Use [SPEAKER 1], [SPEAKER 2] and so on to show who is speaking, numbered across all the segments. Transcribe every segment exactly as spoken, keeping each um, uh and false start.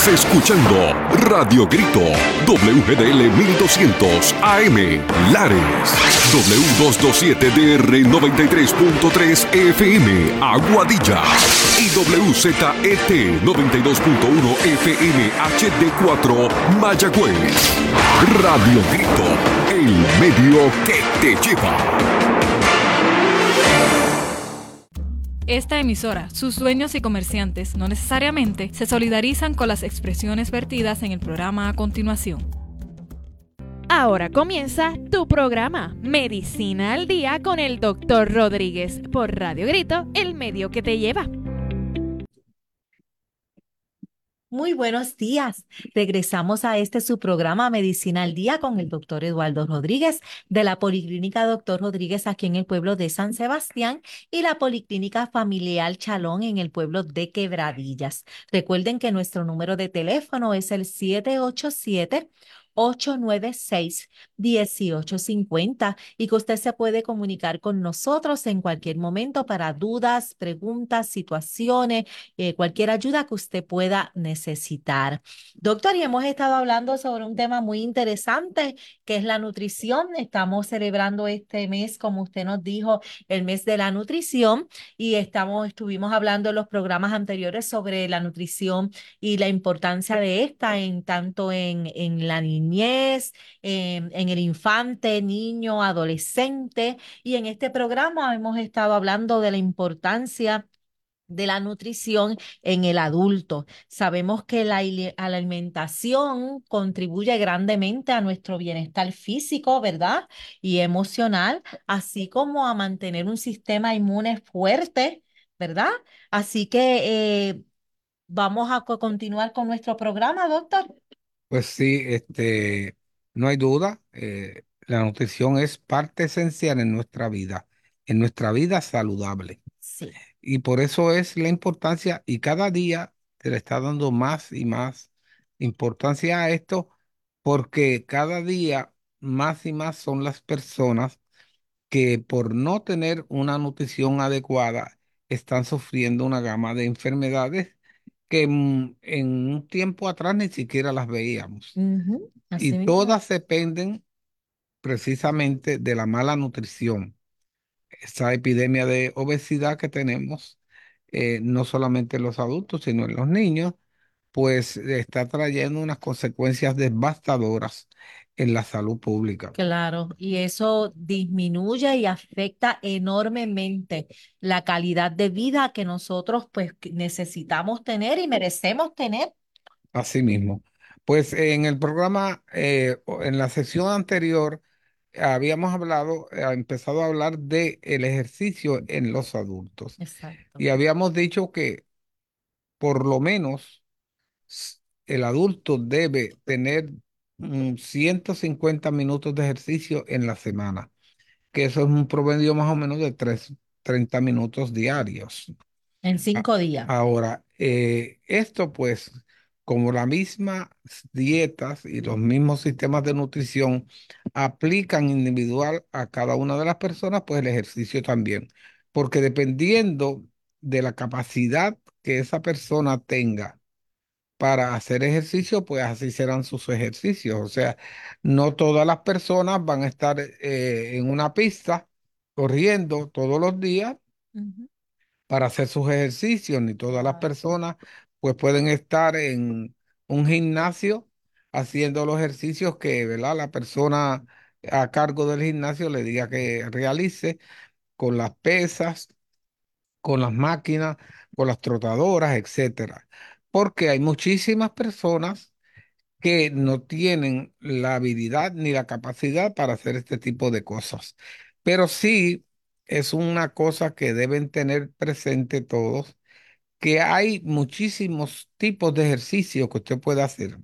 [SPEAKER 1] Estás escuchando Radio Grito, W G D L mil doscientos A M, Lares, W doscientos veintisiete D R noventa y tres punto tres F M, Aguadilla, y W Z E T noventa y dos punto uno F M H D cuatro, Mayagüez. Radio Grito, el medio que te lleva.
[SPEAKER 2] Esta emisora, sus dueños y comerciantes no necesariamente se solidarizan con las expresiones vertidas en el programa a continuación.
[SPEAKER 3] Ahora comienza tu programa Medicina al Día con el doctor Rodríguez por Radio Grito, el medio que te lleva.
[SPEAKER 4] Muy buenos días. Regresamos a este su programa Medicina al Día con el doctor Eduardo Rodríguez de la Policlínica Doctor Rodríguez aquí en el pueblo de San Sebastián y la Policlínica Familiar Chalón en el pueblo de Quebradillas. Recuerden que nuestro número de teléfono es el siete ocho siete, ocho nueve seis, uno ocho cinco cero y que usted se puede comunicar con nosotros en cualquier momento para dudas, preguntas, situaciones, eh, cualquier ayuda que usted pueda necesitar. Doctor, y hemos estado hablando sobre un tema muy interesante que es la nutrición. Estamos celebrando este mes, como usted nos dijo, el mes de la nutrición y estamos, estuvimos hablando en los programas anteriores sobre la nutrición y la importancia de esta en tanto en, en la niñez, en, en el infante, niño, adolescente, y en este programa hemos estado hablando de la importancia de la nutrición en el adulto. Sabemos que la ili- a la alimentación contribuye grandemente a nuestro bienestar físico, ¿verdad? Y emocional, así como a mantener un sistema inmune fuerte, ¿verdad? Así que eh, vamos a co- continuar con nuestro programa, doctor.
[SPEAKER 5] Pues sí, este, no hay duda, eh, la nutrición es parte esencial en nuestra vida, en nuestra vida saludable.
[SPEAKER 4] Sí.
[SPEAKER 5] Y por eso es la importancia, y cada día se le está dando más y más importancia a esto, porque cada día más y más son las personas que por no tener una nutrición adecuada están sufriendo una gama de enfermedades que mm, en un tiempo atrás ni siquiera las veíamos.
[SPEAKER 4] Ujú,
[SPEAKER 5] Y
[SPEAKER 4] así mismo.
[SPEAKER 5] todas dependen precisamente de la mala nutrición. Esa epidemia de obesidad que tenemos, eh, no solamente en los adultos, sino en los niños, pues está trayendo unas consecuencias devastadoras en la salud pública.
[SPEAKER 4] Claro, y eso disminuye y afecta enormemente la calidad de vida que nosotros pues que necesitamos tener y merecemos tener.
[SPEAKER 5] Así mismo. Pues en el programa, eh, o en la sesión anterior, habíamos hablado, eh, empezado a hablar de el ejercicio en los adultos.
[SPEAKER 4] Exacto.
[SPEAKER 5] Y habíamos dicho que por lo menos s- el adulto debe tener mm, ciento cincuenta minutos de ejercicio en la semana, que eso es un promedio más o menos de tres, treinta minutos diarios.
[SPEAKER 4] En
[SPEAKER 5] A-
[SPEAKER 4] cinco días.
[SPEAKER 5] Ahora, eh, esto pues, como las mismas dietas y los mismos sistemas de nutrición aplican individual a cada una de las personas, pues el ejercicio también. Porque dependiendo de la capacidad que esa persona tenga para hacer ejercicio, pues así serán sus ejercicios. O sea, no todas las personas van a estar eh, en una pista corriendo todos los días
[SPEAKER 4] Ujú.
[SPEAKER 5] para hacer sus ejercicios, ni todas las
[SPEAKER 4] Exacto.
[SPEAKER 5] personas pues pueden estar en un gimnasio haciendo los ejercicios que, ¿verdad? La persona a cargo del gimnasio le diga que realice con las pesas, con las máquinas, con las trotadoras, etcétera. Porque hay muchísimas personas que no tienen la habilidad ni la capacidad para hacer este tipo de cosas. Pero sí es una cosa que deben tener presente todos, que hay muchísimos tipos de ejercicios que usted puede hacer,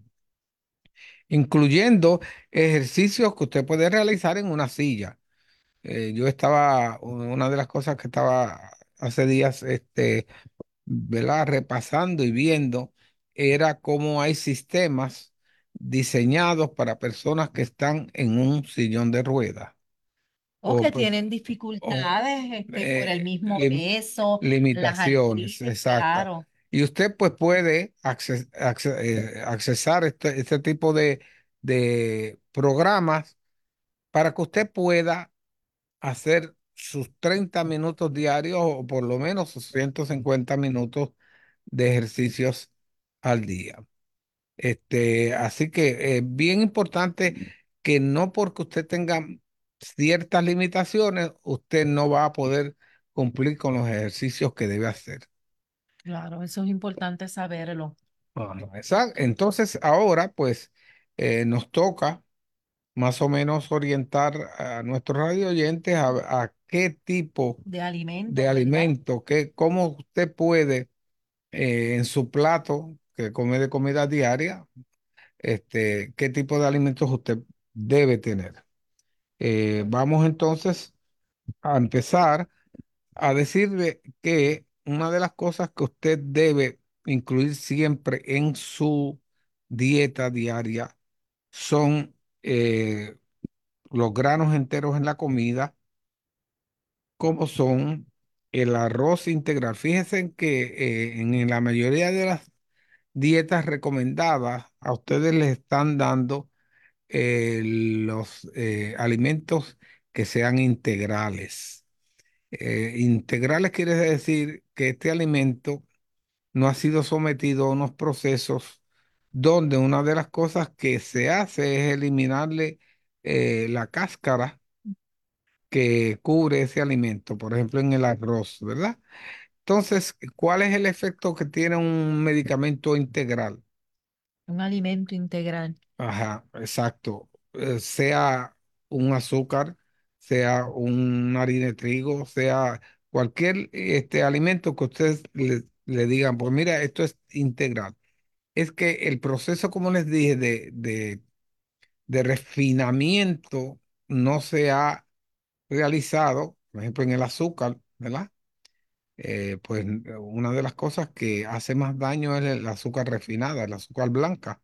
[SPEAKER 5] incluyendo ejercicios que usted puede realizar en una silla. Eh, yo estaba, una de las cosas que estaba hace días, este, ¿verdad? Repasando y viendo, era cómo hay sistemas diseñados para personas que están en un sillón de ruedas
[SPEAKER 4] O
[SPEAKER 5] o,
[SPEAKER 4] que
[SPEAKER 5] pues,
[SPEAKER 4] tienen
[SPEAKER 5] o
[SPEAKER 4] dificultades este, por el
[SPEAKER 5] eh,
[SPEAKER 4] mismo
[SPEAKER 5] lim-
[SPEAKER 4] peso, las
[SPEAKER 5] limitaciones,
[SPEAKER 4] artritis,
[SPEAKER 5] exacto.
[SPEAKER 4] claro.
[SPEAKER 5] Y usted pues puede acces- acce- eh, accesar este, este tipo de, de programas para que usted pueda hacer sus treinta minutos diarios o por lo menos sus ciento cincuenta minutos de ejercicios al día. Este, así que es bien importante que no porque usted tenga ciertas limitaciones, usted no va a poder cumplir con los ejercicios que debe hacer.
[SPEAKER 4] Claro, eso es importante saberlo.
[SPEAKER 5] Ajá. Exacto. Entonces, ahora pues eh, nos toca más o menos orientar a nuestros radio oyentes a, a qué tipo
[SPEAKER 4] De
[SPEAKER 5] de
[SPEAKER 4] alimentos, ¿verdad?
[SPEAKER 5] alimento, qué, cómo usted puede eh, en su plato que come de comida diaria, este, qué tipo de alimentos usted debe tener. Eh, vamos entonces a empezar a decirle que una de las cosas que usted debe incluir siempre en su dieta diaria son eh, los granos enteros en la comida, como son el arroz integral. Fíjense en que eh, en la mayoría de las dietas recomendadas a ustedes les están dando eh, los eh, alimentos que sean integrales. Eh, integrales quiere decir que este alimento no ha sido sometido a unos procesos donde una de las cosas que se hace es eliminarle eh, la cáscara que cubre ese alimento, por ejemplo en el arroz, ¿verdad? Entonces, ¿cuál es el efecto que tiene un medicamento integral?
[SPEAKER 4] Un alimento integral.
[SPEAKER 5] Ajá, exacto. Eh, sea un azúcar, sea un harina de trigo, sea cualquier este, alimento que ustedes le, le digan, pues mira, esto es integral. Es que el proceso, como les dije, de, de, de refinamiento no se ha realizado, por ejemplo, en el azúcar, ¿verdad? Eh, pues una de las cosas que hace más daño es el azúcar refinada, el azúcar blanca.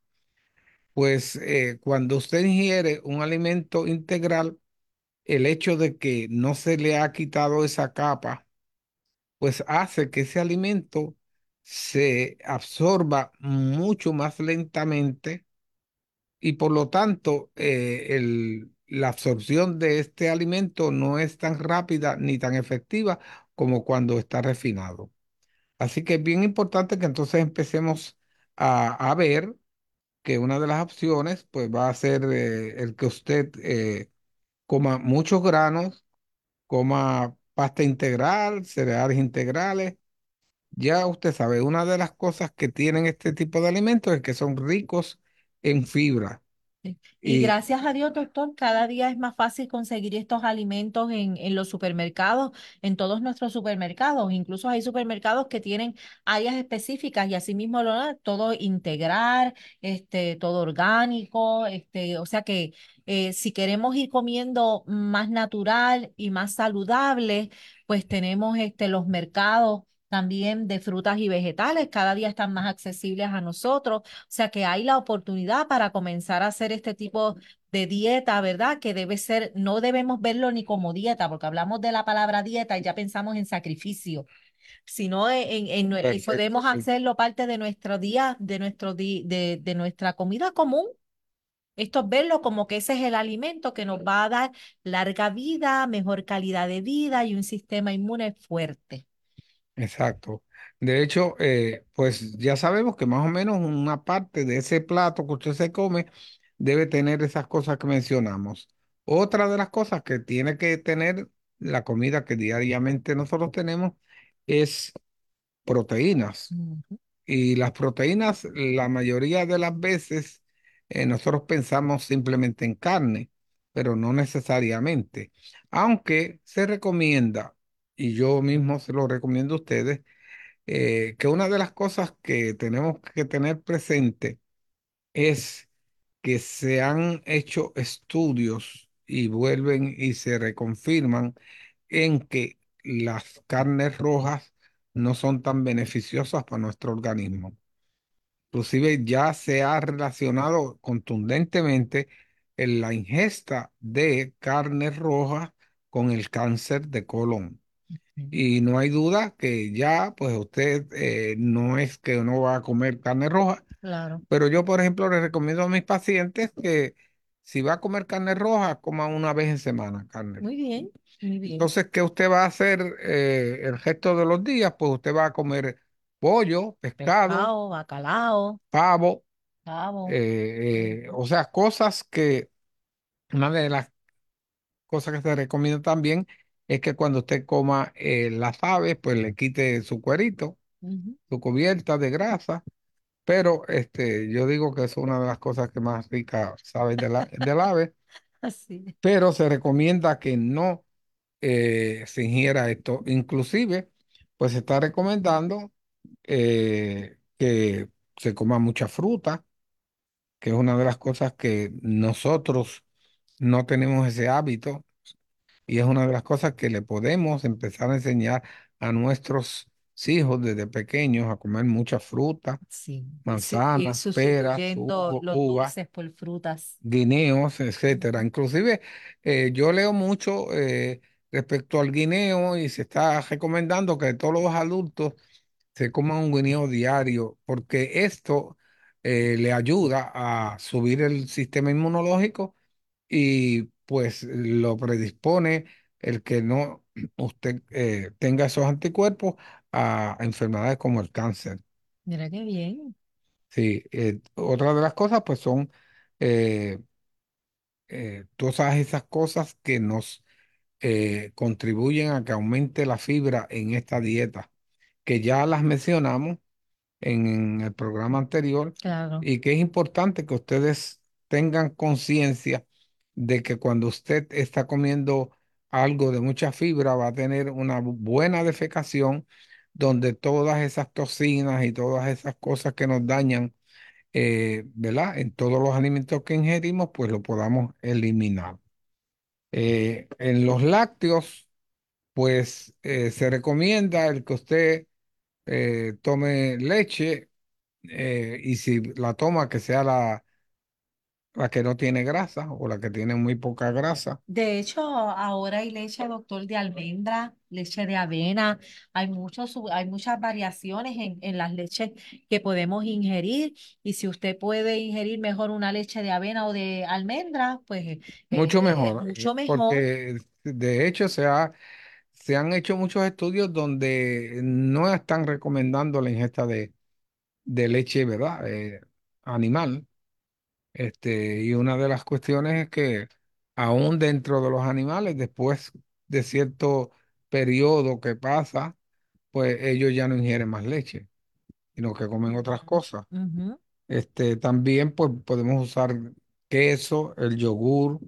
[SPEAKER 5] Pues eh, cuando usted ingiere un alimento integral, el hecho de que no se le ha quitado esa capa, pues hace que ese alimento se absorba mucho más lentamente y por lo tanto eh, el- la absorción de este alimento no es tan rápida ni tan efectiva como cuando está refinado. Así que es bien importante que entonces empecemos a, a ver que una de las opciones pues va a ser eh, el que usted eh, coma muchos granos, coma pasta integral, cereales integrales. Ya usted sabe, una de las cosas que tienen este tipo de alimentos es que son ricos en fibra.
[SPEAKER 4] Sí. Y
[SPEAKER 5] Y
[SPEAKER 4] gracias a Dios, doctor, cada día es más fácil conseguir estos alimentos en, en los supermercados, en todos nuestros supermercados. Incluso hay supermercados que tienen áreas específicas y asimismo lo, todo integral, este, todo orgánico, este, o sea que eh, si queremos ir comiendo más natural y más saludable, pues tenemos este, los mercados también de frutas y vegetales, cada día están más accesibles a nosotros. O sea que hay la oportunidad para comenzar a hacer este tipo de dieta, ¿verdad? Que debe ser, no debemos verlo ni como dieta, porque hablamos de la palabra dieta y ya pensamos en sacrificio, sino en, en, en- y
[SPEAKER 5] perfecto,
[SPEAKER 4] podemos
[SPEAKER 5] sí.
[SPEAKER 4] hacerlo parte de nuestro día, de nuestro di- de, de nuestra comida común. Esto es verlo como que ese es el alimento que nos va a dar larga vida, mejor calidad de vida y un sistema inmune fuerte.
[SPEAKER 5] Exacto. De hecho, eh, pues ya sabemos que más o menos una parte de ese plato que usted se come debe tener esas cosas que mencionamos. Otra de las cosas que tiene que tener la comida que diariamente nosotros tenemos es proteínas.
[SPEAKER 4] Ujú.
[SPEAKER 5] Y las proteínas, la mayoría de las veces, eh, nosotros pensamos simplemente en carne, pero no necesariamente. Aunque se recomienda, y yo mismo se lo recomiendo a ustedes, eh, que una de las cosas que tenemos que tener presente es que se han hecho estudios y vuelven y se reconfirman en que las carnes rojas no son tan beneficiosas para nuestro organismo. Inclusive ya se ha relacionado contundentemente en la ingesta de carnes rojas con el cáncer de colon. Y no hay duda que ya, pues usted eh, no es que uno va a comer carne roja,
[SPEAKER 4] Claro.
[SPEAKER 5] pero yo, por ejemplo, le recomiendo a mis pacientes que si va a comer carne roja, coma una vez en semana carne
[SPEAKER 4] Muy
[SPEAKER 5] roja.
[SPEAKER 4] bien, muy bien.
[SPEAKER 5] Entonces, ¿qué usted va a hacer eh, el resto de los días? Pues usted va a comer pollo, pescado,
[SPEAKER 4] Pescado, bacalao,
[SPEAKER 5] pavo,
[SPEAKER 4] pavo.
[SPEAKER 5] eh, eh, o sea, cosas que, una de las cosas que se recomienda también es que cuando usted coma eh, las aves, pues le quite su cuerito,
[SPEAKER 4] Ujú.
[SPEAKER 5] su cubierta de grasa, pero este, yo digo que es una de las cosas que más rica sabe de la, del ave,
[SPEAKER 4] Así.
[SPEAKER 5] pero se recomienda que no eh, se ingiera esto. Inclusive, pues se está recomendando eh, que se coma mucha fruta, que es una de las cosas que nosotros no tenemos ese hábito y es una de las cosas que le podemos empezar a enseñar a nuestros hijos desde pequeños a comer mucha fruta,
[SPEAKER 4] Sí. Ir, su- ir
[SPEAKER 5] manzanas, peras,
[SPEAKER 4] sustituyendo
[SPEAKER 5] u-
[SPEAKER 4] los
[SPEAKER 5] uvas,
[SPEAKER 4] dulces por frutas.
[SPEAKER 5] guineos, etcétera.
[SPEAKER 4] Ujú.
[SPEAKER 5] Inclusive eh, yo leo mucho eh, respecto al guineo y se está recomendando que todos los adultos se coman un guineo diario porque esto eh, le ayuda a subir el sistema inmunológico y pues lo predispone el que no usted eh, tenga esos anticuerpos a enfermedades como el cáncer.
[SPEAKER 4] Mira qué bien.
[SPEAKER 5] Sí, eh, otra de las cosas pues son eh, eh, todas esas cosas que nos eh, contribuyen a que aumente la fibra en esta dieta, que ya las mencionamos en el programa anterior
[SPEAKER 4] Claro.
[SPEAKER 5] y que es importante que ustedes tengan conciencia de que cuando usted está comiendo algo de mucha fibra va a tener una bu- buena defecación donde todas esas toxinas y todas esas cosas que nos dañan, eh, ¿verdad? En todos los alimentos que ingerimos, pues lo podamos eliminar. Eh, en los lácteos, pues eh, se recomienda el que usted eh, tome leche eh, y si la toma que sea la, la que no tiene grasa o la que tiene muy poca grasa.
[SPEAKER 4] De hecho, ahora hay leche, doctor, de almendra, leche de avena. Hay muchos, sub- hay muchas variaciones en, en las leches que podemos ingerir. Y si usted puede ingerir mejor una leche de avena o de almendra, pues
[SPEAKER 5] Mucho
[SPEAKER 4] eh,
[SPEAKER 5] mejor, eh,
[SPEAKER 4] mucho mejor.
[SPEAKER 5] porque de hecho se ha, se han hecho muchos estudios donde no están recomendando la ingesta de, de leche, ¿verdad? Eh, animal. Este, y una de las cuestiones es que aún dentro de los animales, después de cierto periodo que pasa, pues ellos ya no ingieren más leche, sino que comen otras cosas.
[SPEAKER 4] Ujú.
[SPEAKER 5] Este, también pues, podemos usar queso, el yogur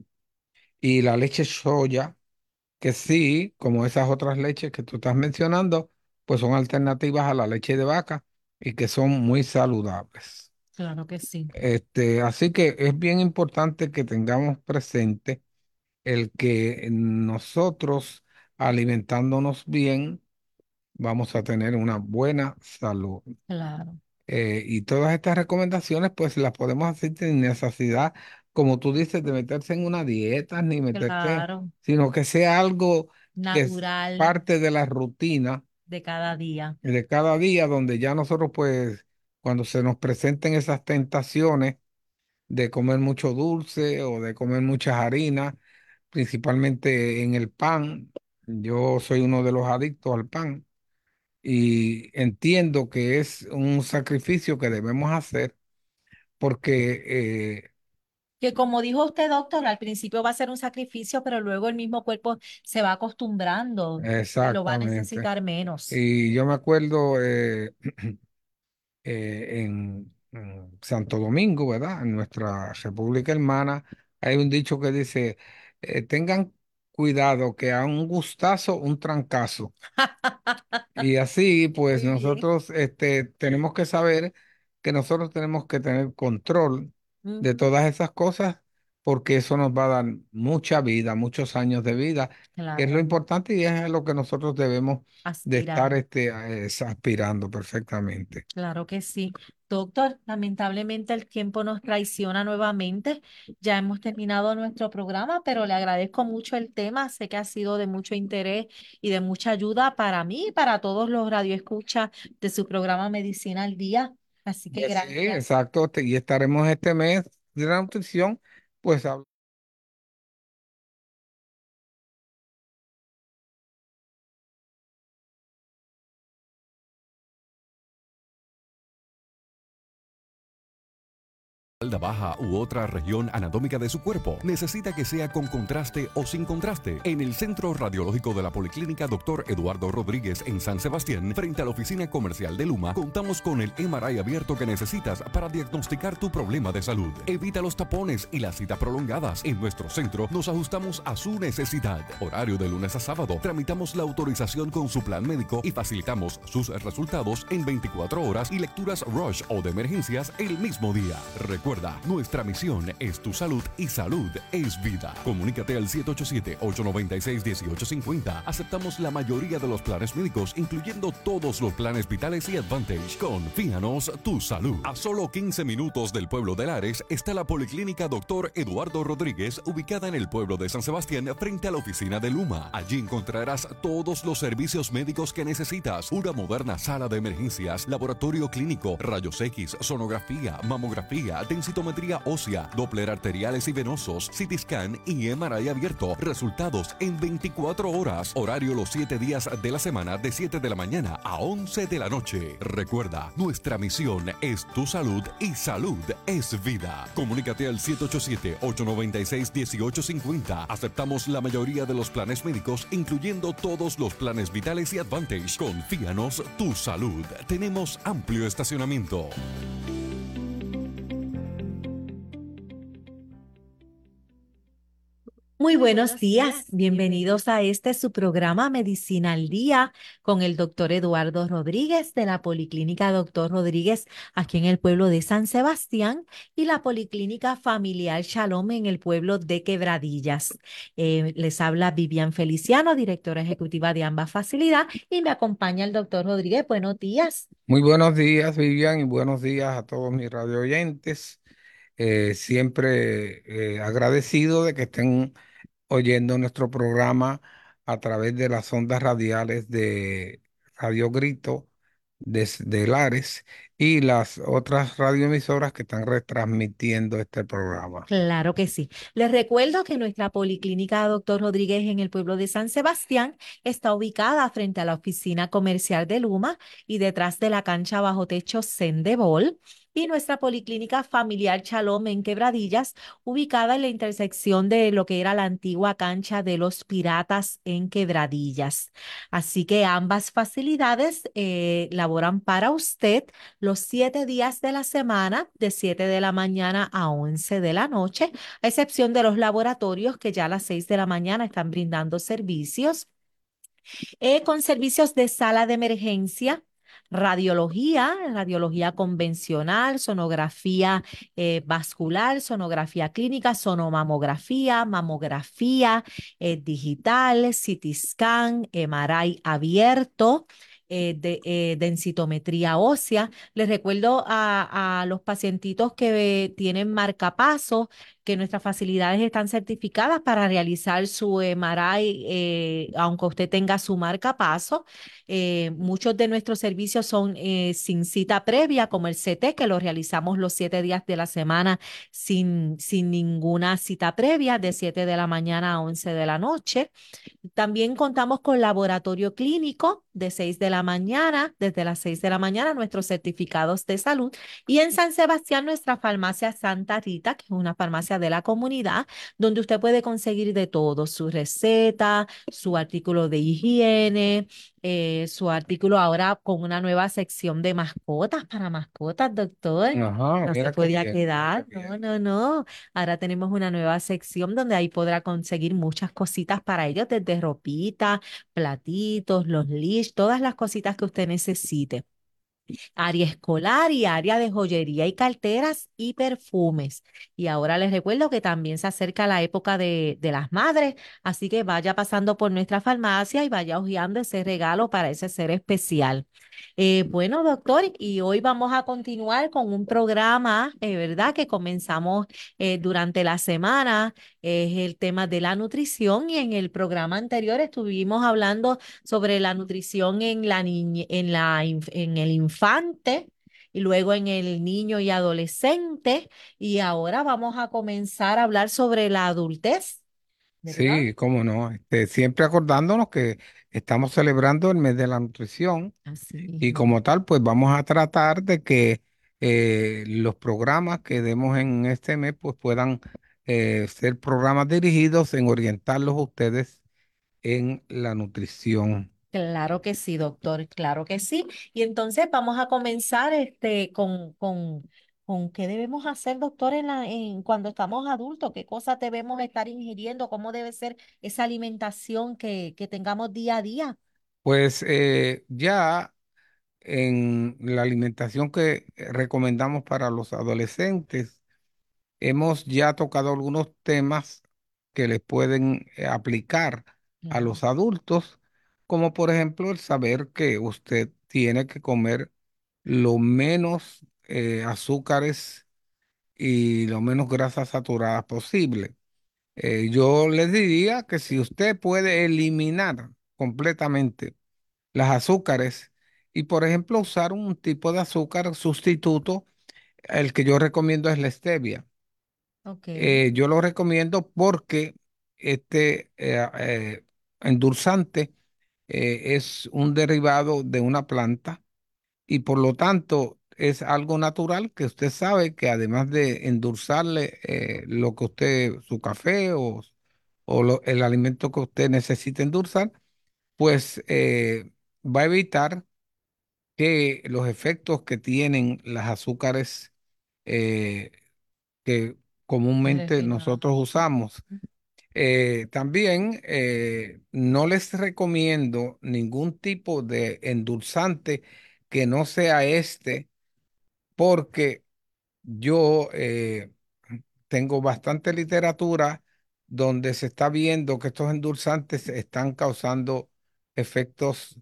[SPEAKER 5] y la leche soya, que sí, como esas otras leches que tú estás mencionando, pues son alternativas a la leche de vaca y que son muy saludables.
[SPEAKER 4] Claro que sí.
[SPEAKER 5] Este, así que es bien importante que tengamos presente el que nosotros alimentándonos bien vamos a tener una buena salud.
[SPEAKER 4] Claro,
[SPEAKER 5] Eh, y todas estas recomendaciones, pues las podemos hacer sin necesidad, como tú dices, de meterse en una dieta ni meterte,
[SPEAKER 4] claro.
[SPEAKER 5] sino que sea algo que es
[SPEAKER 4] Natural
[SPEAKER 5] parte de la rutina
[SPEAKER 4] de cada día.
[SPEAKER 5] de cada día, donde ya nosotros, pues, cuando se nos presenten esas tentaciones de comer mucho dulce o de comer muchas harinas, principalmente en el pan, yo soy uno de los adictos al pan y entiendo que es un sacrificio que debemos hacer porque eh,
[SPEAKER 4] Que como dijo usted, doctor, al principio va a ser un sacrificio, pero luego el mismo cuerpo se va acostumbrando, ya lo va a
[SPEAKER 5] exactamente.
[SPEAKER 4] necesitar menos.
[SPEAKER 5] Y yo me acuerdo eh, eh, en, en Santo Domingo, ¿verdad? En nuestra República Hermana, hay un dicho que dice, eh, tengan cuidado que a un gustazo, un trancazo. Y así, pues
[SPEAKER 4] Muy bien.
[SPEAKER 5] nosotros este, tenemos que saber que nosotros tenemos que tener control de
[SPEAKER 4] Ujú.
[SPEAKER 5] todas esas cosas porque eso nos va a dar mucha vida, muchos años de vida, que es lo
[SPEAKER 4] Claro,
[SPEAKER 5] importante y es a lo que nosotros debemos de
[SPEAKER 4] aspirar.
[SPEAKER 5] estar este, eh, aspirando perfectamente.
[SPEAKER 4] Claro que sí. Doctor, lamentablemente el tiempo nos traiciona nuevamente. Ya hemos terminado nuestro programa, pero le agradezco mucho el tema. Sé que ha sido de mucho interés y de mucha ayuda para mí y para todos los radioescuchas de su programa Medicina al Día. Así que
[SPEAKER 5] Pues sí,
[SPEAKER 4] gracias.
[SPEAKER 5] exacto. te- Y estaremos este mes de la nutrición, pues
[SPEAKER 1] Espalda baja u otra región anatómica de su cuerpo necesita que sea con contraste o sin contraste. En el Centro Radiológico de la Policlínica Doctor Eduardo Rodríguez en San Sebastián, frente a la oficina comercial de Luma, contamos con el M R I abierto que necesitas para diagnosticar tu problema de salud. Evita los tapones y las citas prolongadas. En nuestro centro nos ajustamos a su necesidad. Horario de lunes a sábado. Tramitamos la autorización con su plan médico y facilitamos sus resultados en veinticuatro horas y lecturas Rush o de emergencias el mismo día. Recuerda, nuestra misión es tu salud y salud es vida. Comunícate al siete ocho siete, ocho nueve seis, uno ocho cinco cero. Aceptamos la mayoría de los planes médicos, incluyendo todos los planes vitales y Advantage. Confíanos tu salud. A solo quince minutos del pueblo de Lares está la Policlínica Doctor Eduardo Rodríguez, ubicada en el pueblo de San Sebastián, frente a la oficina de Luma. Allí encontrarás todos los servicios médicos que necesitas. Una moderna sala de emergencias, laboratorio clínico, rayos X, sonografía, mamografía, densitometría ósea, Doppler arteriales y venosos, C T scan y M R I abierto. Resultados en veinticuatro horas. Horario los siete días de la semana de siete de la mañana a once de la noche. Recuerda, nuestra misión es tu salud y salud es vida. Comunícate al siete ocho siete, ocho nueve seis, uno ocho cinco cero. Aceptamos la mayoría de los planes médicos, incluyendo todos los planes vitales y Advantage. Confíanos tu salud. Tenemos amplio estacionamiento.
[SPEAKER 4] Muy buenos días, bienvenidos a este su programa Medicina al Día con el doctor Eduardo Rodríguez de la Policlínica Doctor Rodríguez aquí en el pueblo de San Sebastián y la Policlínica Familiar Shalom en el pueblo de Quebradillas. Eh, les habla Vivian Feliciano, directora ejecutiva de ambas facilidades, y me acompaña el doctor Rodríguez. Buenos días.
[SPEAKER 5] muy buenos días, Vivian, y buenos días a todos mis radio oyentes. Eh, siempre eh, agradecido de que estén oyendo nuestro programa a través de las ondas radiales de Radio Grito desde Lares y las otras radioemisoras que están retransmitiendo este programa.
[SPEAKER 4] Claro que sí. Les recuerdo que nuestra Policlínica Doctor Rodríguez en el pueblo de San Sebastián está ubicada frente a la oficina comercial de Luma y detrás de la cancha bajo techo Sendebol. Y nuestra Policlínica Familiar Shalom en Quebradillas, ubicada en la intersección de lo que era la antigua cancha de los Piratas en Quebradillas. Así que ambas facilidades eh, laboran para usted los siete días de la semana, de siete de la mañana a once de la noche, a excepción de los laboratorios que ya a las seis de la mañana están brindando servicios, eh, con servicios de sala de emergencia. Radiología, radiología convencional, sonografía eh, vascular, sonografía clínica, sonomamografía, mamografía eh, digital, C T scan, M R I abierto, eh, de, eh, densitometría ósea. Les recuerdo a, a los pacientitos que eh, tienen marcapasos que nuestras facilidades están certificadas para realizar su M R I, eh, aunque usted tenga su marcapaso. Eh, muchos de nuestros servicios son eh, sin cita previa, como el C T, que lo realizamos los siete días de la semana sin, sin ninguna cita previa, de siete de la mañana a once de la noche. También contamos con laboratorio clínico de seis de la mañana, desde las seis de la mañana, nuestros certificados de salud. Y en San Sebastián, nuestra farmacia Santa Rita, que es una farmacia de la comunidad, donde usted puede conseguir de todo, su receta, su artículo de higiene, eh, su artículo ahora con una nueva sección de mascotas para mascotas, doctor.
[SPEAKER 5] Ajá,
[SPEAKER 4] No se
[SPEAKER 5] mira qué
[SPEAKER 4] podía
[SPEAKER 5] bien, mira
[SPEAKER 4] quedar,
[SPEAKER 5] qué
[SPEAKER 4] no,
[SPEAKER 5] bien.
[SPEAKER 4] no, no. Ahora tenemos una nueva sección donde ahí podrá conseguir muchas cositas para ellos, desde ropita, platitos, los leash, todas las cositas que usted necesite. área escolar y área de joyería y carteras y perfumes. Y ahora les recuerdo que también se acerca la época de, de las madres, así que vaya pasando por nuestra farmacia y vaya hojeando ese regalo para ese ser especial. Eh, bueno, doctor, y hoy vamos a continuar con un programa, eh, ¿verdad? Que comenzamos eh, durante la semana, es el tema de la nutrición y en el programa anterior estuvimos hablando sobre la nutrición en la niñe- en la, inf- en el infante y luego en el niño y adolescente y ahora vamos a comenzar a hablar sobre la adultez, ¿verdad?
[SPEAKER 5] Sí, cómo no. Este, siempre acordándonos que estamos celebrando el mes de la nutrición
[SPEAKER 4] Así
[SPEAKER 5] y
[SPEAKER 4] mismo.
[SPEAKER 5] como tal, pues vamos a tratar de que eh, los programas que demos en este mes pues puedan eh, ser programas dirigidos en orientarlos a ustedes en la nutrición.
[SPEAKER 4] Claro que sí, doctor, claro que sí. Y entonces vamos a comenzar este, con, con, con qué debemos hacer, doctor, en la, en, cuando estamos adultos, qué cosas debemos estar ingiriendo, cómo debe ser esa alimentación que, que tengamos día a día.
[SPEAKER 5] Pues eh, ya en la alimentación que recomendamos para los adolescentes, hemos ya tocado algunos temas que les pueden eh, aplicar a
[SPEAKER 4] Claro.
[SPEAKER 5] los adultos, como por ejemplo el saber que usted tiene que comer lo menos eh, azúcares y lo menos grasas saturadas posible. Eh, yo les diría que si usted puede eliminar completamente las azúcares y por ejemplo usar un tipo de azúcar sustituto, el que yo recomiendo es la stevia.
[SPEAKER 4] Ok,
[SPEAKER 5] Eh, yo lo recomiendo porque este eh, eh, endulzante eh, es un derivado de una planta y por lo tanto es algo natural que usted sabe que además de endulzarle eh, lo que usted, su café o, o lo- el alimento que usted necesita endulzar, pues eh, va a evitar que los efectos que tienen las azúcares eh, que
[SPEAKER 4] de
[SPEAKER 5] comúnmente nosotros
[SPEAKER 4] refinados.
[SPEAKER 5] usamos. Eh, también eh, no les recomiendo ningún tipo de endulzante que no sea este, porque yo eh, tengo bastante literatura donde se está viendo que estos endulzantes están causando efectos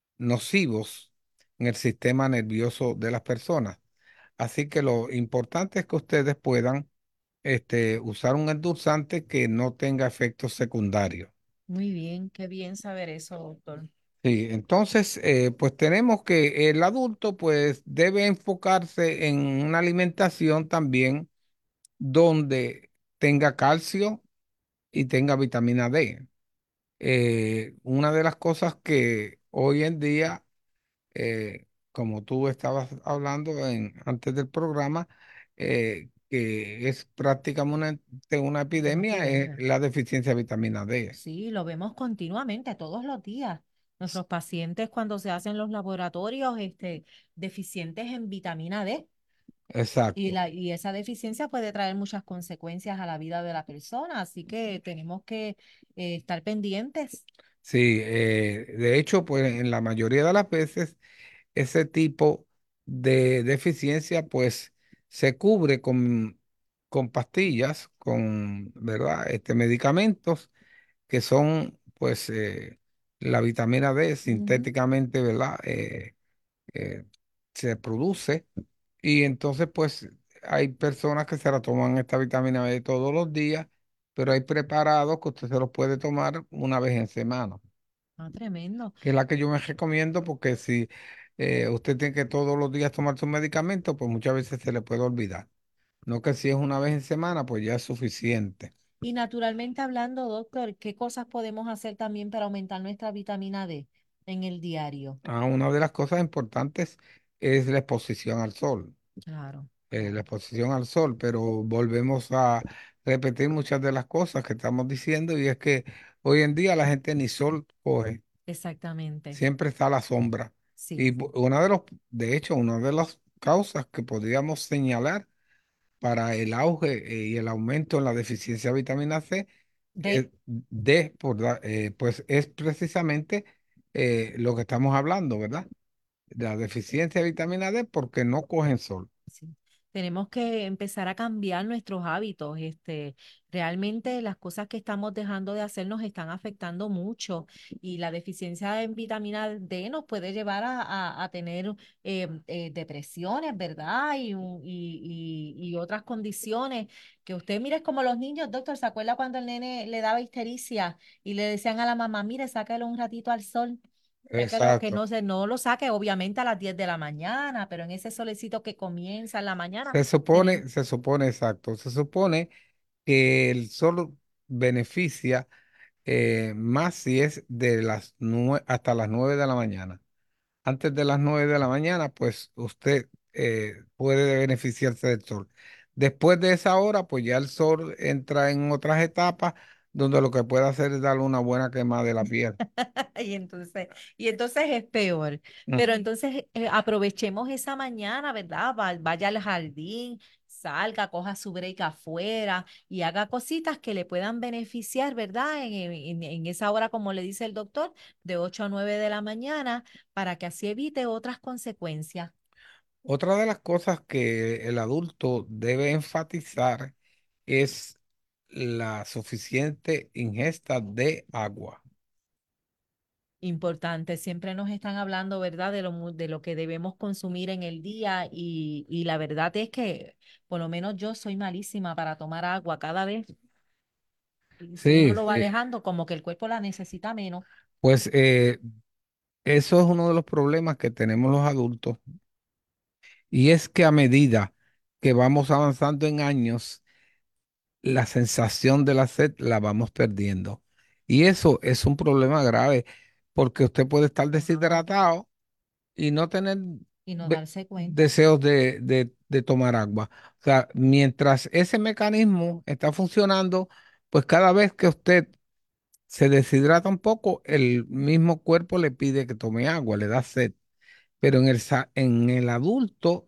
[SPEAKER 5] nocivos en el sistema nervioso de las personas. Así que lo importante es que ustedes puedan este, usar un endulzante que no tenga efectos secundarios.
[SPEAKER 4] Muy bien, qué bien saber eso, doctor.
[SPEAKER 5] Sí, entonces, eh, pues tenemos que el adulto pues debe enfocarse en una alimentación también donde tenga calcio y tenga vitamina D. Eh, una de las cosas que hoy en día eh, como tú estabas hablando en, antes del programa, eh, que es prácticamente una, una
[SPEAKER 4] Una
[SPEAKER 5] epidemia, es
[SPEAKER 4] epidemia.
[SPEAKER 5] la deficiencia de vitamina D.
[SPEAKER 4] Sí, lo vemos continuamente, todos los días. Nuestros pacientes cuando se hacen los laboratorios, este, deficientes en vitamina D. Y,
[SPEAKER 5] Exacto.
[SPEAKER 4] la, y esa deficiencia puede traer muchas consecuencias a la vida de la persona, así que tenemos que eh, estar pendientes.
[SPEAKER 5] Sí, eh, de hecho, pues en la mayoría de las veces ese tipo de deficiencia pues se cubre con, con pastillas, con, ¿verdad? Este, medicamentos que son pues eh, la vitamina D
[SPEAKER 4] Ujú.
[SPEAKER 5] sintéticamente, ¿verdad? Eh, eh, se produce y entonces pues hay personas que se la toman esta vitamina D todos los días, pero hay preparados que usted se los puede tomar una vez en semana,
[SPEAKER 4] Ah, tremendo.
[SPEAKER 5] que es la que yo me recomiendo porque si eh, usted tiene que todos los días tomar su medicamento, pues muchas veces se le puede olvidar. No que si es una vez en semana, pues ya es suficiente.
[SPEAKER 4] Y naturalmente hablando, doctor, ¿qué cosas podemos hacer también para aumentar nuestra vitamina D en el diario?
[SPEAKER 5] Ah, una de las cosas importantes es la exposición al sol.
[SPEAKER 4] Claro,
[SPEAKER 5] Eh, la
[SPEAKER 4] claro,
[SPEAKER 5] exposición al sol, pero volvemos a repetir muchas de las cosas que estamos diciendo y es que hoy en día la gente ni sol coge,
[SPEAKER 4] exactamente.
[SPEAKER 5] siempre está a la sombra. Y
[SPEAKER 4] Sí,
[SPEAKER 5] bu- una de los, de hecho, una de las causas que podríamos señalar para el auge eh, y el aumento en la deficiencia de vitamina C
[SPEAKER 4] de,
[SPEAKER 5] es D, por da- eh, pues es precisamente eh, lo que estamos hablando, ¿verdad? la deficiencia de vitamina D porque no cogen sol.
[SPEAKER 4] Sí. Tenemos que empezar a cambiar nuestros hábitos. Este, realmente las cosas que estamos dejando de hacer nos están afectando mucho y la deficiencia en vitamina D nos puede llevar a, a- a tener eh, eh, depresiones, ¿verdad? Y, un- y, y- y otras condiciones que usted mire es como los niños, doctor, ¿se acuerda cuando el nene le daba histericia y le decían a la mamá, mire, sácalo un ratito al sol? Ya que, lo, que
[SPEAKER 5] Exacto.
[SPEAKER 4] no se, no lo saque obviamente a las diez de la mañana, pero en ese solecito que comienza en la mañana,
[SPEAKER 5] Se
[SPEAKER 4] tenemos,
[SPEAKER 5] supone, se supone, exacto, se supone que el sol beneficia eh, más si es de las nue- hasta las nueve de la mañana. Antes de las nueve de la mañana, pues usted eh, puede beneficiarse del sol. Después de esa hora, pues ya el sol entra en otras etapas donde lo que puede hacer es darle una buena quemada de la piel.
[SPEAKER 4] y entonces, y entonces es peor.
[SPEAKER 5] Mm.
[SPEAKER 4] Pero entonces eh, aprovechemos esa mañana, ¿verdad? Va- vaya al jardín, salga, coja su break afuera y haga cositas que le puedan beneficiar, ¿verdad? En, en en esa hora, como le dice el doctor, de ocho a nueve de la mañana, para que así evite otras consecuencias.
[SPEAKER 5] Otra de las cosas que el adulto debe enfatizar es la suficiente ingesta de agua.
[SPEAKER 4] Importante, siempre nos están hablando, ¿verdad?, de lo, mu- de lo que debemos consumir en el día y, y la verdad es que por lo menos yo soy malísima para tomar agua cada vez. Y si uno
[SPEAKER 5] Sí,
[SPEAKER 4] lo va
[SPEAKER 5] sí.
[SPEAKER 4] dejando, como que el cuerpo la necesita menos.
[SPEAKER 5] Pues eh, eso es uno de los problemas que tenemos los adultos y es que a medida que vamos avanzando en años, la sensación de la sed la vamos perdiendo. Y eso es un problema grave porque usted puede estar
[SPEAKER 4] Wow.
[SPEAKER 5] deshidratado y no tener
[SPEAKER 4] Y no
[SPEAKER 5] ve-
[SPEAKER 4] darse cuenta.
[SPEAKER 5] deseos de, de, de tomar agua. O sea, mientras ese mecanismo está funcionando, pues cada vez que usted se deshidrata un poco, el mismo cuerpo le pide que tome agua, le da sed. Pero en el, sa- en el adulto,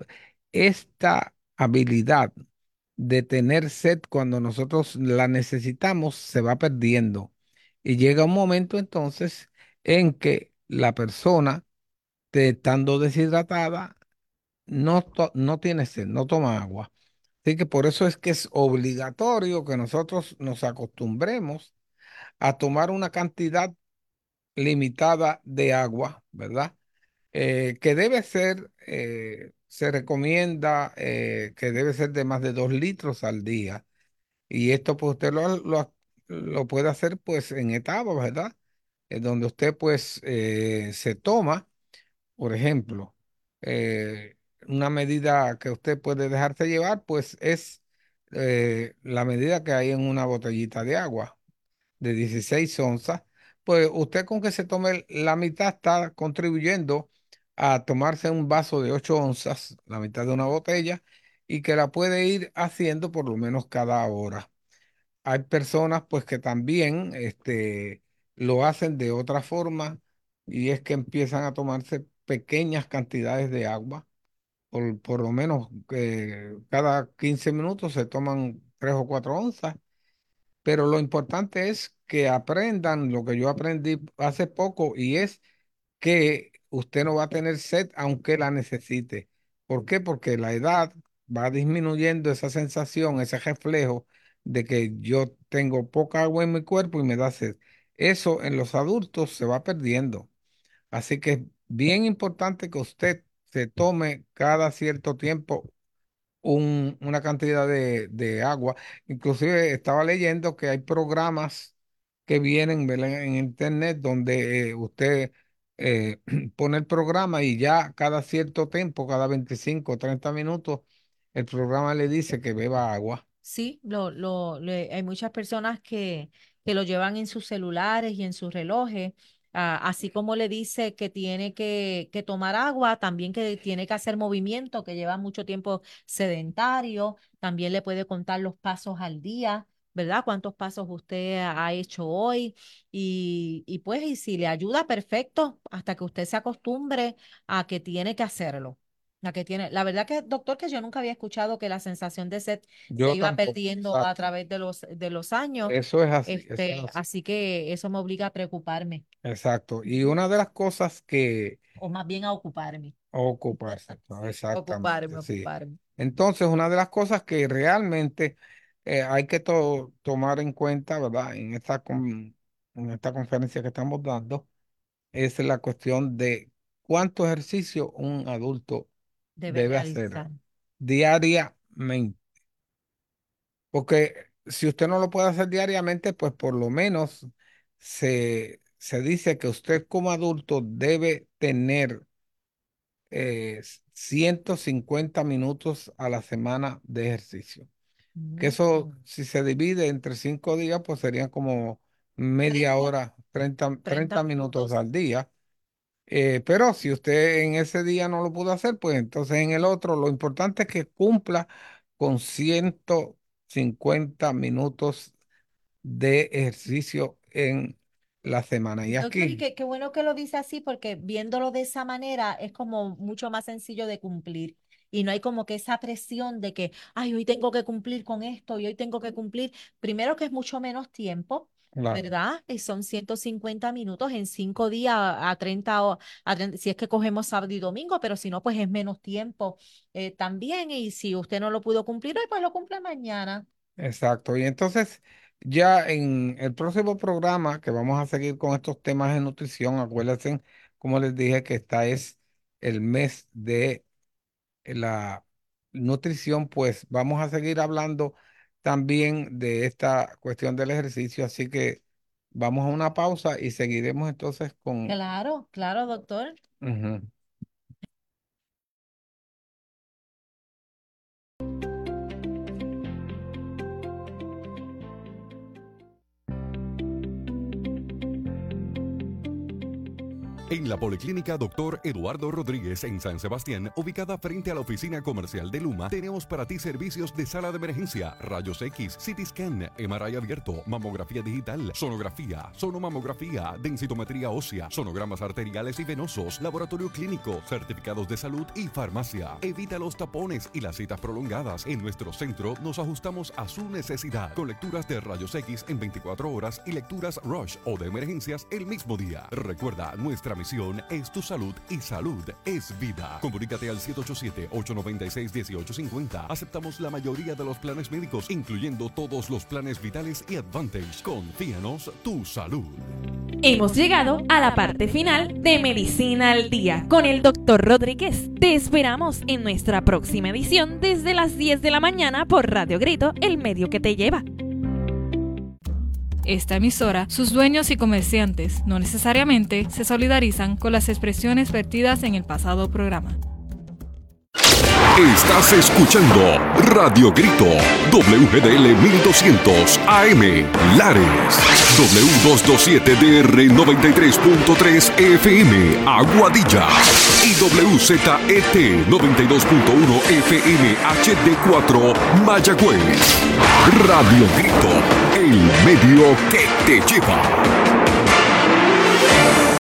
[SPEAKER 5] esta habilidad de tener sed cuando nosotros la necesitamos se va perdiendo. Y llega un momento entonces en que la persona, de- estando deshidratada, no, to- no tiene sed, no toma agua. Así que por eso es que es obligatorio que nosotros nos acostumbremos a tomar una cantidad limitada de agua, ¿verdad? Eh, que debe ser, eh, se recomienda eh, que debe ser de más de dos litros al día. Y esto pues usted lo, lo, lo puede hacer pues en etapas, ¿verdad? En donde usted pues eh, se toma, por ejemplo, eh, una medida que usted puede dejarse llevar pues es eh, la medida que hay en una botellita de agua de dieciséis onzas, pues usted con que se tome la mitad está contribuyendo a tomarse un vaso de ocho onzas, la mitad de una botella, y que la puede ir haciendo por lo menos cada hora. Hay personas pues que también este, lo hacen de otra forma y es que empiezan a tomarse pequeñas cantidades de agua. Por, por lo menos que cada quince minutos se toman tres o cuatro onzas, pero lo importante es que aprendan lo que yo aprendí hace poco y es que usted no va a tener sed aunque la necesite. ¿Por qué? Porque la edad va disminuyendo esa sensación, ese reflejo de que yo tengo poca agua en mi cuerpo y me da sed. Eso en los adultos se va perdiendo. Así que es bien importante que usted se tome cada cierto tiempo un- una cantidad de, de agua. Inclusive estaba leyendo que hay programas que vienen, ¿verdad?, en internet donde eh, usted eh, pone el programa y ya cada cierto tiempo, cada veinticinco o treinta minutos, el programa le dice que beba agua.
[SPEAKER 4] Sí, lo, lo, le- hay muchas personas que, que lo llevan en sus celulares y en sus relojes, ah, así como le dice que tiene que, que tomar agua, también que tiene que hacer movimiento, que lleva mucho tiempo sedentario, también le puede contar los pasos al día, ¿verdad? ¿Cuántos pasos usted ha ha hecho hoy? Y, y pues, y si le ayuda, perfecto, hasta que usted se acostumbre a que tiene que hacerlo. La que tiene, la verdad que, doctor, que yo nunca había escuchado que la sensación de sed se
[SPEAKER 5] Yo
[SPEAKER 4] iba
[SPEAKER 5] tampoco,
[SPEAKER 4] perdiendo a
[SPEAKER 5] exacto.
[SPEAKER 4] través de los, de los años.
[SPEAKER 5] Eso es así, eso es
[SPEAKER 4] Este,
[SPEAKER 5] así.
[SPEAKER 4] así que eso me obliga a preocuparme.
[SPEAKER 5] Exacto. Y una de las cosas que
[SPEAKER 4] o más bien a ocuparme.
[SPEAKER 5] Ocuparse, exactamente.
[SPEAKER 4] Ocuparme,
[SPEAKER 5] Sí.
[SPEAKER 4] ocuparme.
[SPEAKER 5] Entonces, una de las cosas que realmente eh, hay que to- tomar en cuenta, ¿verdad? En esta, con- en esta conferencia que estamos dando, es la cuestión de cuánto ejercicio un adulto
[SPEAKER 4] Debe
[SPEAKER 5] debe hacer
[SPEAKER 4] realizar.
[SPEAKER 5] diariamente. Porque si usted no lo puede hacer diariamente, pues por lo menos se, se dice que usted como adulto debe tener eh, ciento cincuenta minutos a la semana de ejercicio. Que eso,
[SPEAKER 4] Mm.
[SPEAKER 5] si se divide entre cinco días, pues serían como media
[SPEAKER 4] treinta,
[SPEAKER 5] hora, treinta
[SPEAKER 4] treinta
[SPEAKER 5] treinta minutos
[SPEAKER 4] minutos.
[SPEAKER 5] al día. Eh, pero si usted en ese día no lo pudo hacer, pues entonces en el otro, lo importante es que cumpla con ciento cincuenta minutos de ejercicio en la semana. Y
[SPEAKER 4] Doctor, y
[SPEAKER 5] aquí,
[SPEAKER 4] qué, qué bueno que lo dice así, porque viéndolo de esa manera es como mucho más sencillo de cumplir. Y no hay como que esa presión de que, ay, hoy tengo que cumplir con esto y hoy tengo que cumplir. Primero que es mucho menos tiempo,
[SPEAKER 5] claro,
[SPEAKER 4] ¿verdad? Y son ciento cincuenta minutos en cinco días a treinta, o- a treinta, si es que cogemos sábado y domingo, pero si no, pues es menos tiempo eh, también. Y si usted no lo pudo cumplir hoy, pues lo cumple mañana.
[SPEAKER 5] exacto. Y entonces, ya en el próximo programa que vamos a seguir con estos temas de nutrición, acuérdense, como les dije, que esta es el mes de la nutrición, pues vamos a seguir hablando también de esta cuestión del ejercicio, así que vamos a una pausa y seguiremos entonces con...
[SPEAKER 4] Claro, claro, doctor.
[SPEAKER 5] Ujú.
[SPEAKER 1] En la Policlínica Doctor Eduardo Rodríguez en San Sebastián, ubicada frente a la oficina comercial de Luma, tenemos para ti servicios de sala de emergencia, rayos X, C T scan, M R I abierto, mamografía digital, sonografía, sonomamografía, densitometría ósea, sonogramas arteriales y venosos, laboratorio clínico, certificados de salud y farmacia. Evita los tapones y las citas prolongadas. En nuestro centro nos ajustamos a su necesidad, con lecturas de rayos X en veinticuatro horas y lecturas Rush o de emergencias el mismo día. Recuerda, nuestra misión es tu salud y salud es vida. Comunícate al siete ocho siete, ocho nueve seis, uno ocho cinco cero. Aceptamos la mayoría de los planes médicos, incluyendo todos los planes vitales y Advantage. Confíanos tu salud.
[SPEAKER 3] Hemos llegado a la parte final de Medicina al Día con el doctor Rodríguez. Te esperamos en nuestra próxima edición desde las diez de la mañana por Radio Grito, el medio que te lleva.
[SPEAKER 2] Esta emisora, sus dueños y comerciantes no necesariamente se solidarizan con las expresiones vertidas en el pasado programa.
[SPEAKER 1] Estás escuchando Radio Grito, W G D L mil doscientos A M, Lares, W doscientos veintisiete D R noventa y tres punto tres F M, Aguadilla, y W Z E T noventa y dos punto uno F M H D cuatro, Mayagüez. Radio Grito, el medio que te lleva.